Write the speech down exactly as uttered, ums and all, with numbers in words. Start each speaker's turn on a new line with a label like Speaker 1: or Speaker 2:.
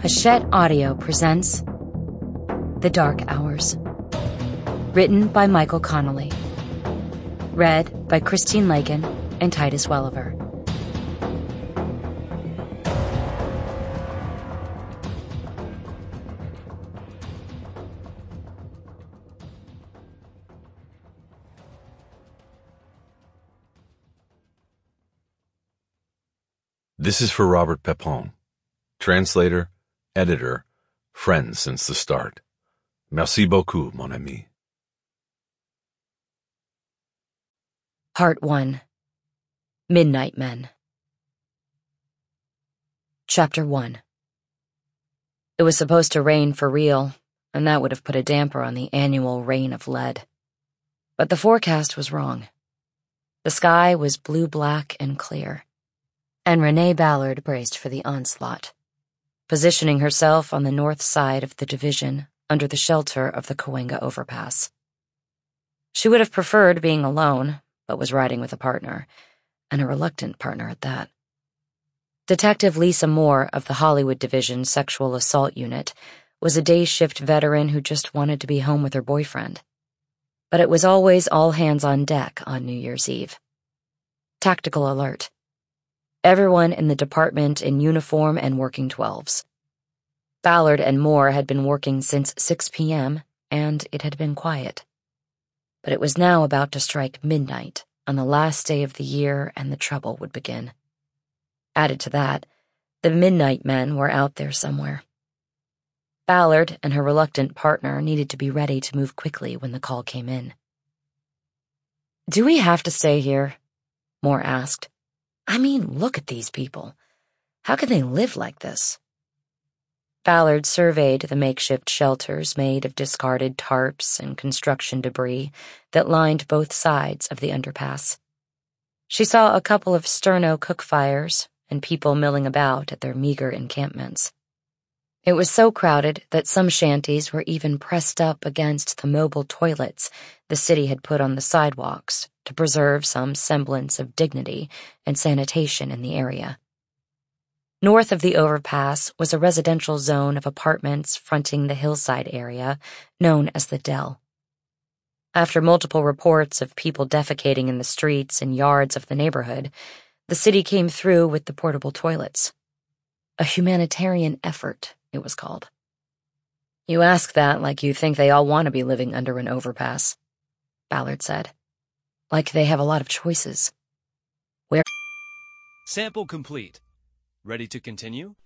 Speaker 1: Hachette Audio presents The Dark Hours. Written by Michael Connelly. Read by Christine Lakin and Titus Welliver.
Speaker 2: This is for Robert Pepin, translator, editor, friend since the start. Merci beaucoup, mon ami.
Speaker 1: Part one. Midnight Men. Chapter one. It was supposed to rain for real, and that would have put a damper on the annual rain of lead. But the forecast was wrong. The sky was blue-black and clear, and Renee Ballard braced for the onslaught, positioning herself on the north side of the division under the shelter of the Cahuenga overpass. She would have preferred being alone, but was riding with a partner, and a reluctant partner at that. Detective Lisa Moore of the Hollywood Division Sexual Assault Unit was a day-shift veteran who just wanted to be home with her boyfriend. But it was always all hands on deck on New Year's Eve. Tactical alert. Everyone in the department in uniform and working twelves. Ballard and Moore had been working since six p.m., and it had been quiet. But it was now about to strike midnight on the last day of the year, and the trouble would begin. Added to that, the Midnight Men were out there somewhere. Ballard and her reluctant partner needed to be ready to move quickly when the call came in. "Do we have to stay here?" Moore asked. "I mean, look at these people. How can they live like this?" Ballard surveyed the makeshift shelters made of discarded tarps and construction debris that lined both sides of the underpass. She saw a couple of sterno cook fires and people milling about at their meager encampments. It was so crowded that some shanties were even pressed up against the mobile toilets the city had put on the sidewalks to preserve some semblance of dignity and sanitation in the area. North of the overpass was a residential zone of apartments fronting the hillside area known as the Dell. After multiple reports of people defecating in the streets and yards of the neighborhood, the city came through with the portable toilets. A humanitarian effort, it was called. "You ask that like you think they all want to be living under an overpass," Ballard said. "Like they have a lot of choices." Where?
Speaker 3: Sample complete. Ready to continue?